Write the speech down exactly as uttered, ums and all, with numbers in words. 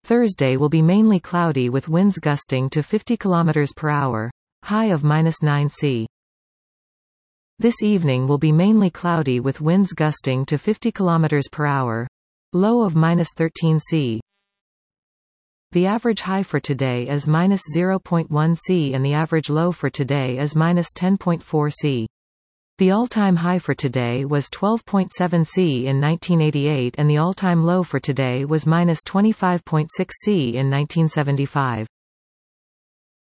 Thursday will be mainly cloudy with winds gusting to fifty kilometers per hour. High of minus nine C. This evening will be mainly cloudy with winds gusting to fifty kilometers per hour. Low of minus thirteen C. The average high for today is minus zero point one C and the average low for today is minus ten point four C. The all-time high for today was twelve point seven C in nineteen eighty-eight and the all-time low for today was minus twenty-five point six C in nineteen seventy-five.